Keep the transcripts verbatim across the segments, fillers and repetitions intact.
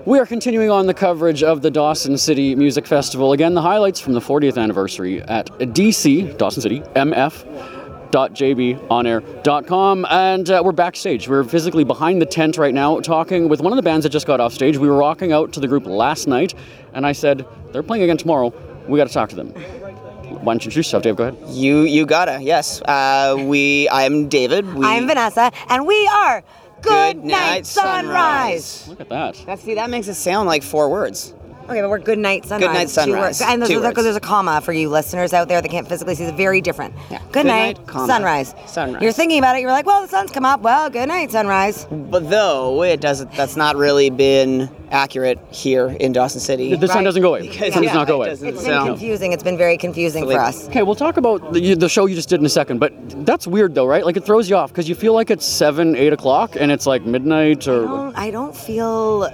We are continuing on the coverage of the Dawson City Music Festival. Again, the highlights from the fortieth anniversary at D C, Dawson City, M F dot j b on air dot com. And uh, we're backstage. We're physically behind the tent right now talking with one of the bands that just got off stage. We were walking out to the group last night, and I said, they're playing again tomorrow. We got to talk to them. Why don't you introduce yourself, Dave? Go ahead. You you gotta, yes. Uh, we. I'm David. We, I'm Vanessa, and we are Good, Good Night, Night Sunrise. Sunrise. Look at that. That's, see, that makes it sound like four words. Okay, but we're Good Night Sunrise. Good Night Sunrise. Two words. And there's, Two there's, words. there's a comma for you listeners out there that can't physically see. It's very different. Yeah. Good, Good night, night, comma, sunrise. sunrise. You're thinking about it. You're like, well, the sun's come up. Well, good night, sunrise. But though it doesn't, that's not really been accurate here in Dawson City. The sun Right. doesn't go away. Because, The sun does yeah, not go it away. doesn't It's been sound- confusing. It's been very confusing So, for like- us. Okay, we'll talk about the, the show you just did in a second, but that's weird though, right? Like it throws you off because you feel like it's seven, eight o'clock and it's like midnight I or... don't, I don't feel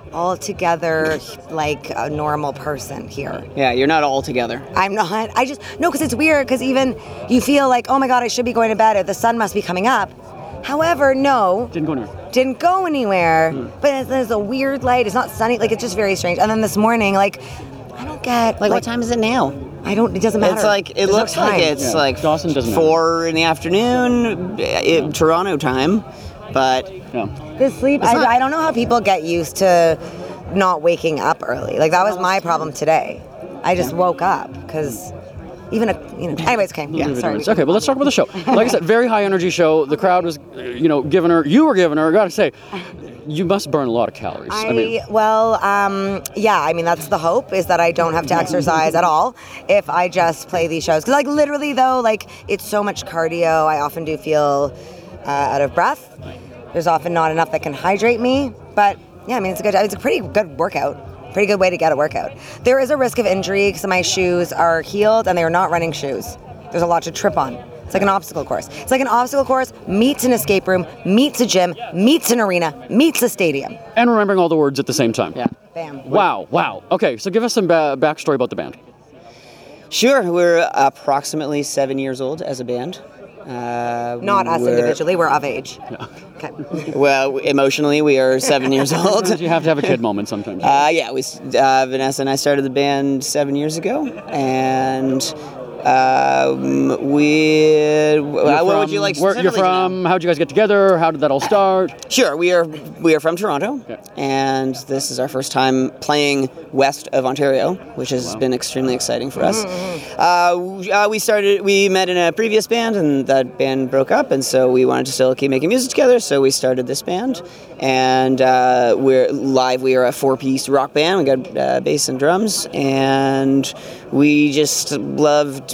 altogether like a normal person here. Yeah, you're not all together. I'm not. I just, no, because it's weird, because even you feel like, oh my God, I should be going to bed, or the sun must be coming up. However, no, Didn't go anywhere. didn't go anywhere, but it's, there's a weird light. It's not sunny. Like, it's just very strange. And then this morning, like, I don't get, Like, what time is it now? I don't, it doesn't matter. It's like, it There's no looks like time. it's Yeah, like Dawson doesn't four in the afternoon, it, Toronto time, but Yeah. This sleep, It's I, not- I don't know how people get used to not waking up early. Like, that was my problem today. I just woke up, because even a, you know, anyways, okay, yeah, sorry. Okay, well, let's talk about the show. Like I said, very high energy show. The crowd was, uh, you know, giving her, you were giving her, I gotta say, you must burn a lot of calories. I, mean, well, um, yeah, I mean, that's the hope, is that I don't have to exercise at all if I just play these shows. Because, like, literally, though, like, it's so much cardio, I often do feel uh, out of breath. There's often not enough that can hydrate me. But, yeah, I mean, it's a good, it's a pretty good workout. Pretty good way to get a workout. There is a risk of injury because my shoes are heeled and they are not running shoes. There's a lot to trip on. It's like an obstacle course. It's like an obstacle course meets an escape room, meets a gym, meets an arena, meets a stadium. and remembering all the words at the same time. yeah. Bam. Wow, wow. Okay, so give us some ba- backstory about the band. Sure, we're approximately seven years old as a band. Uh, Not us we're- individually, we're of age. Okay. Well, emotionally, we are seven years old. You have to have a kid moment sometimes. Uh, yeah, we uh, Vanessa and I started the band seven years ago, and um, we. You're Uh, what would from- you like? Where you're specifically to know? from? How'd you guys get together? How did that all start? Sure, we are we are from Toronto, Okay. and this is our first time playing west of Ontario, which has been extremely exciting for us. Uh, w- uh, we started, we met in a previous band, and that band broke up, and so we wanted to still keep making music together. So we started this band, and uh, we're live. We are a four-piece rock band. We got uh, bass and drums, and we just loved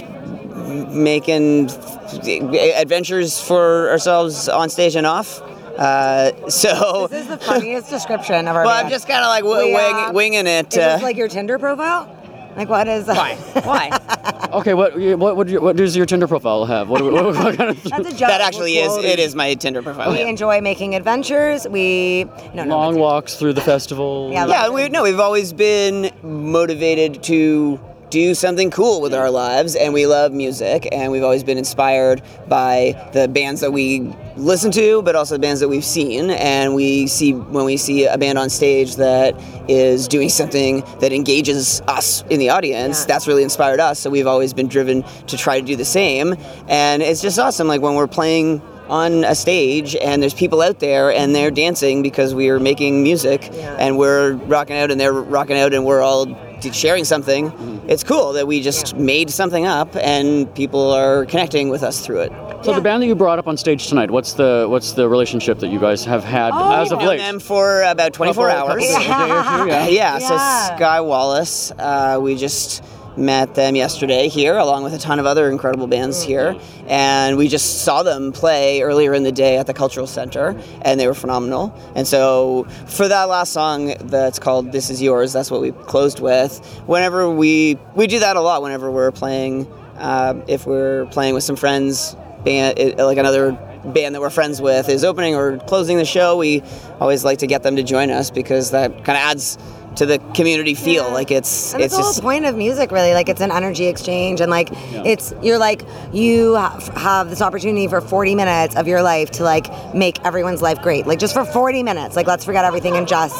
making adventures for ourselves on stage and off. Uh, so, This is the funniest description of our well, band. I'm just kind of like w- We, wing, uh, winging it. Is Uh, this like your Tinder profile? Like, what is... why? Why? Okay, what what would you, what does your Tinder profile have? What, what, what kind of That's a joke. That actually is. Quote. It is my Tinder profile. We Yeah. enjoy making adventures. We... No, no. long it's- walks through the festival? Yeah, Yeah, we no, we've always been motivated to do something cool with our lives, and we love music, and we've always been inspired by the bands that we listen to, but also the bands that we've seen. And we see when we see a band on stage that is doing something that engages us in the audience, Yeah. that's really inspired us. So we've always been driven to try to do the same, and it's just awesome. Like when we're playing on a stage and there's people out there and they're dancing because we are making music, Yeah. and we're rocking out and they're rocking out and we're all sharing something. It's cool that we just made something up and people are connecting with us through it. So Yeah. the band that you brought up on stage tonight, what's the what's the relationship that you guys have had Oh, as of Known late? them for about twenty-four Couple- hours. couple- a day or two, yeah. Yeah, so Yeah. Sky Wallace, uh, we just met them yesterday here, along with a ton of other incredible bands here, and we just saw them play earlier in the day at the Cultural Center, and they were phenomenal. And so for that last song that's called "This Is Yours," that's what we closed with. Whenever we we do that a lot, whenever we're playing, uh, if we're playing with some friends, band it, like another band that we're friends with is opening or closing the show, we always like to get them to join us because that kind of adds to the community feel. Yeah. Like it's And it's, it's the whole just point of music, really. Like, it's an energy exchange, and like Yeah. it's you're like you ha- have this opportunity for forty minutes of your life to like make everyone's life great. Like, just for forty minutes. Like, let's forget everything and just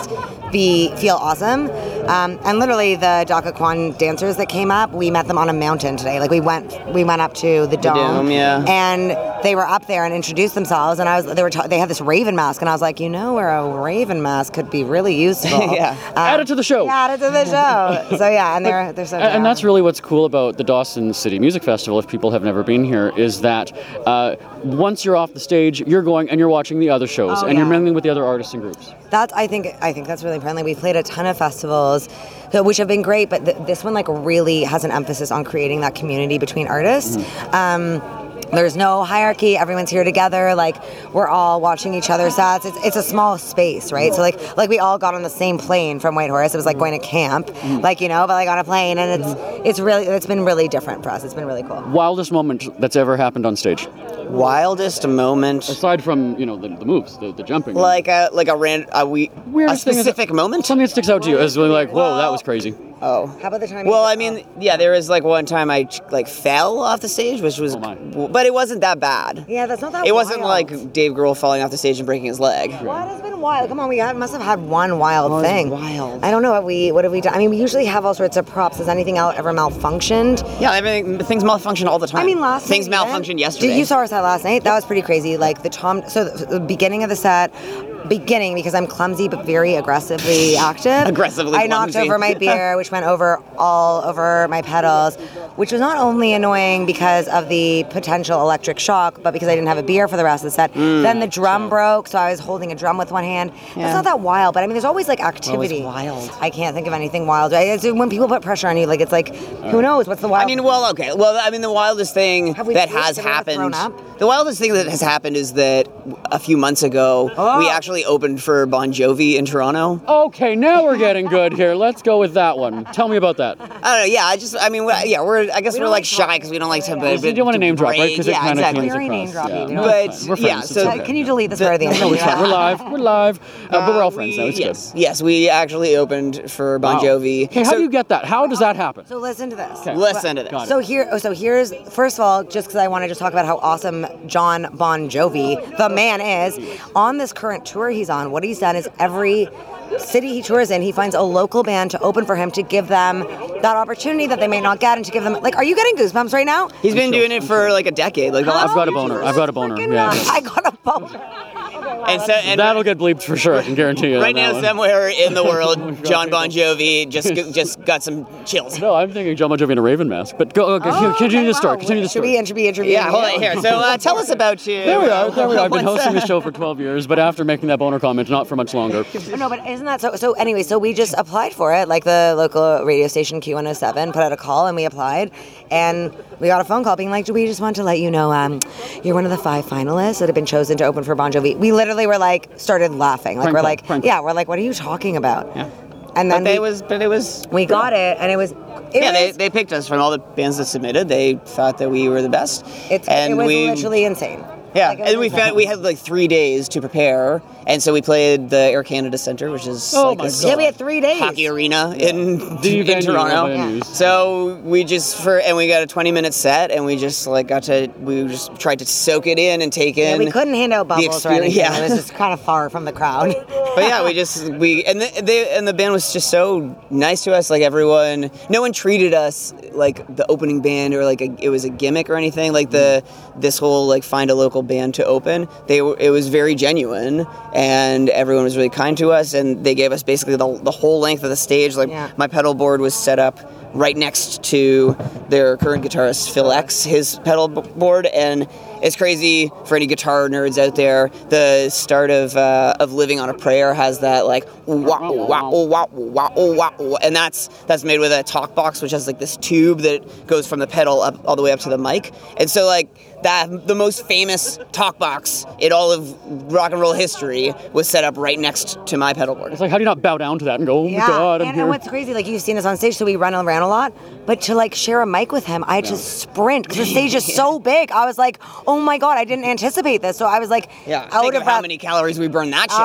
be feel awesome. Um, and literally the Dhaka Kwan dancers that came up, we met them on a mountain today. Like we went we went up to the dome, dome, yeah. and they were up there and introduced themselves. And I was they were ta- they had this raven mask, and I was like, you know, where a raven mask could be really useful. Yeah. Um, Add it to the show. Yeah, add it to the show. So yeah, and they're they're so. And, and down. that's really what's cool about the Dawson City Music Festival, if people have never been here, is that uh, once you're off the stage, you're going and you're watching the other shows, Oh, and you're yeah. mingling with the other artists and groups. That's I think I think that's really friendly. We've played a ton of festivals, uh, which have been great, but th- this one like really has an emphasis on creating that community between artists. Mm-hmm. Um, there's no hierarchy. Everyone's here together. Like we're all watching each other's sets. It's it's a small space, right? So like like we all got on the same plane from Whitehorse. It was like going to camp, like you know, but like on a plane, and it's it's really it's been really different for us. It's been really cool. Wildest moment that's ever happened on stage, Wildest moment. aside from you know the, the moves, the, the jumping. Like a like a random a we a Weirdest thing is- specific moment. Something that sticks out to you as really like, whoa, that was crazy. Oh. How about the time? Well, you I mean, yeah, there was like one time I like fell off the stage, which was, Oh, my. but it wasn't that bad. yeah, that's not that. It wasn't wild. like Dave Grohl falling off the stage and breaking his leg. What has been wild? Come on, we had, must have had one wild What was thing. wild? I don't know what we what have we done. I mean, we usually have all sorts of props. Has anything else ever malfunctioned? Yeah, everything things malfunction all the time. I mean, last things night, malfunctioned even. yesterday. Did you saw our set last night? That was pretty crazy. Like the Tom. So the, the beginning of the set. Beginning because I'm clumsy but very aggressively active. Aggressively I knocked clumsy. over my beer, which went over all over my pedals, which was not only annoying because of the potential electric shock, but because I didn't have a beer for the rest of the set. Mm. Then the drum broke, so I was holding a drum with one hand. Yeah. It's not that wild, but I mean, there's always like activity. wild? I can't think of anything wild. I- It's, when people put pressure on you, like it's like, who knows? What's the wild? I mean, well, okay. Well, I mean, the wildest thing Have we that thrown- has have we ever thrown happened. up? The wildest thing that has happened is that a few months ago, Oh. we actually opened for Bon Jovi in Toronto. Okay, now we're getting good here. Let's go with that one. Tell me about that. I don't know. Yeah, I just. I mean, we- yeah, we're. I guess We we're don't like like shy talking. because we don't like to. Yeah. But, You don't want to name drop, right? Because it yeah, kind of exactly. comes Very name across. droppy, Yeah. we No, don't like it's that. fine. We're But, yeah, friends. so- It's Uh, okay. Can you delete this The- part of the no, interview? It's fine. We're live. We're live. Uh, but we're all friends now. It's yes, good. yes, we actually opened for Bon Wow. Jovi. Okay, how So- do you get that? How does that happen? So listen to this. Okay. Listen to this. Got it. So here, oh, so here's first of all, just because I want to just talk about how awesome John Bon Jovi, the man, is. On this current tour he's on, what he's done is every city he tours in, he finds a local band to open for him to give them that opportunity that they may not get, and to give them like, are you getting goosebumps right now? He's been doing it for like a decade. Like the I've last got a boner. I've got a boner. Freaking Yeah. nuts. I got a boner. and so and That'll get bleeped for sure. I can guarantee you. right on that now one. somewhere in the world, John Bon Jovi just just got some chills. No, I'm thinking John Bon Jovi in a Raven mask. But go. Okay, Oh, continue okay, the story. wow. Continue the Should story. we, should we interview Yeah, you? hold on here. So uh, tell us about you. There we are. There we are. I've been What's hosting that? the show for twelve years, but after making that boner comment, not for much longer. No, but isn't that so? So anyway, so we just applied for it. Like the local radio station Q one oh seven put out a call, and we applied, and we got a phone call being like, "Do we just want to let you know, um, you're one of the five finalists that have been chosen to open for Bon Jovi." We literally were like, started laughing. Like Prank we're call, like, prank call. yeah, we're like, what are you talking about? Yeah. And then But we, it was, but it was. we got it, and it was. It Yeah, they, was, they picked us from all the bands that submitted. They thought that we were the best. it's, and it was we, literally insane. Yeah, Like, it and we was found we had like three days to prepare, and so we played the Air Canada Centre, which is Oh like my a God. Yeah, we had three days. hockey arena in The in venue Toronto. of venues. So we just for and we got a twenty minute set, and we just like got to we just tried to soak it in and take in. Yeah, we couldn't hand out the bubbles or experience- anything. yeah. It was just kind of far from the crowd. But yeah, we just we and the, they and the band was just so nice to us. Like everyone, no one treated us like the opening band or like a, it was a gimmick or anything. Like the this whole like find a local band to open. They were it was very genuine, and everyone was really kind to us. And they gave us basically the the whole length of the stage. Like Yeah. my pedal board was set up right next to their current guitarist Phil X, his pedal b- board, and it's crazy for any guitar nerds out there. The start of uh, of Living on a Prayer has that like wah, wah, wah, wah, wah, wah, and that's that's made with a talk box, which has like this tube that goes from the pedal up all the way up to the mic, and so like that the most famous talk box in all of rock and roll history was set up right next to my pedal board. It's like, how do you not bow down to that and go, oh my God, I'm and, here. and what's crazy, like you've seen us on stage, so we run around a lot. But to like share a mic with him, I had to sprint because the stage is so big. I was like, oh my God, I didn't anticipate this. So I was like, Yeah, out think of of how breath. many calories we burned that show.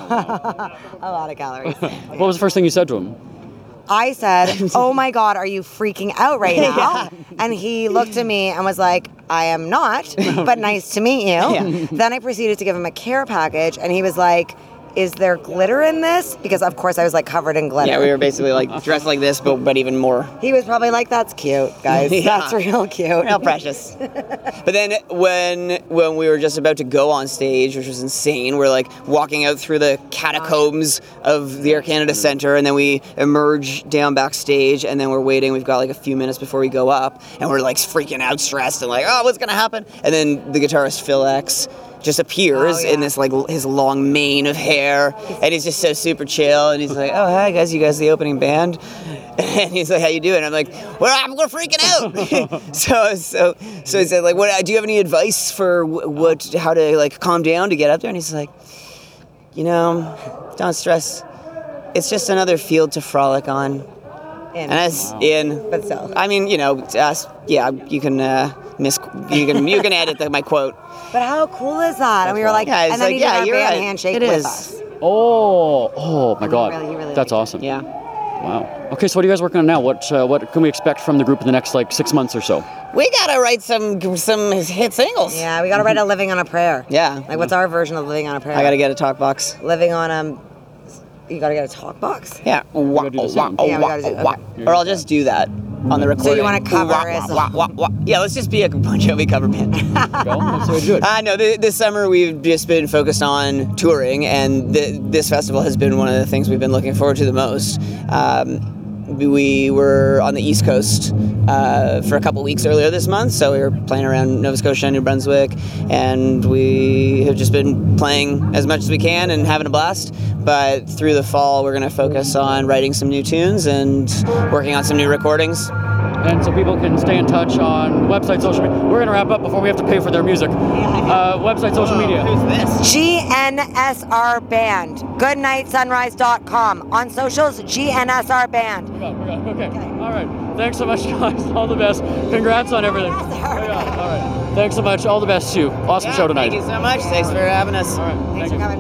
Ah, a lot of calories. What was the first thing you said to him? I said, oh my God, are you freaking out right now? And he looked at me and was like, I am not, but nice to meet you. Yeah. Then I proceeded to give him a care package, and he was like, is there glitter in this? Because of course I was like covered in glitter. Yeah, we were basically like dressed like this, but but even more. He was probably like, "That's cute, guys. Yeah. That's real cute, Real precious." But then when when we were just about to go on stage, which was insane, we're like walking out through the catacombs of the Air Canada Centre, and then we emerge down backstage, and then we're waiting. We've got like a few minutes before we go up, and we're like freaking out, stressed, and like, oh, what's gonna happen? And then the guitarist Phil X just appears Oh, yeah. in this like l- his long mane of hair, and he's just so super chill, and he's like, "Oh, hi guys, you guys the opening band?" And he's like, "How you doing?" I'm like, "Well, I'm we're freaking out." so so so he said, like, "What? Do you have any advice for wh- what how to like calm down to get up there?" And he's like, "You know, don't stress. It's just another field to frolic on." In. And that's in. But still. I mean, you know, us, yeah, you can uh, miss, you can you can edit the, my quote. But how cool is that? And we were like, Yeah, it's and then like, he did yeah, our you're band right. handshake It with is. us. Oh, oh my God, really- he really that's liked it. awesome. Yeah. Wow. Okay, so what are you guys working on now? What uh, what can we expect from the group in the next like six months or so? We gotta write some some hit singles. Yeah, we got to write a Living on a Prayer. Yeah. Like, what's our version of Living on a Prayer? I gotta get a talk box. Living on um. You got to get a talk box. Yeah. Wah, gotta do the wah, sound. oh, Yeah, we wah, gotta do- oh, wah. okay. Or I'll just do that on the recording. wanna cover Wah, as a- wah, wah, wah, wah. Yeah, let's just be a Bon Jovi cover band. Go. Let's do it. Do it. Uh, no, th- this summer we've just been focused on touring, and th- this festival has been one of the things we've been looking forward to the most. Um, we were on the East Coast uh, for a couple weeks earlier this month, so we were playing around Nova Scotia and New Brunswick, and we have just been playing as much as we can and having a blast. But through the fall, we're going to focus on writing some new tunes and working on some new recordings. And so people can stay in touch on website, social media. We're going to wrap up before we have to pay for their music. Uh, website, social media. Who's this? G N S R Band. Goodnight sunrise dot com. On socials, G N S R Band. Forgot, forgot. Okay. All right. Thanks so much, guys. All the best. Congrats on everything. Yes, all right. All right. Thanks so much. All the best to you. Awesome Yeah, show tonight. Thank you so much. Thanks for having us. All right. Thanks Thank for you. coming.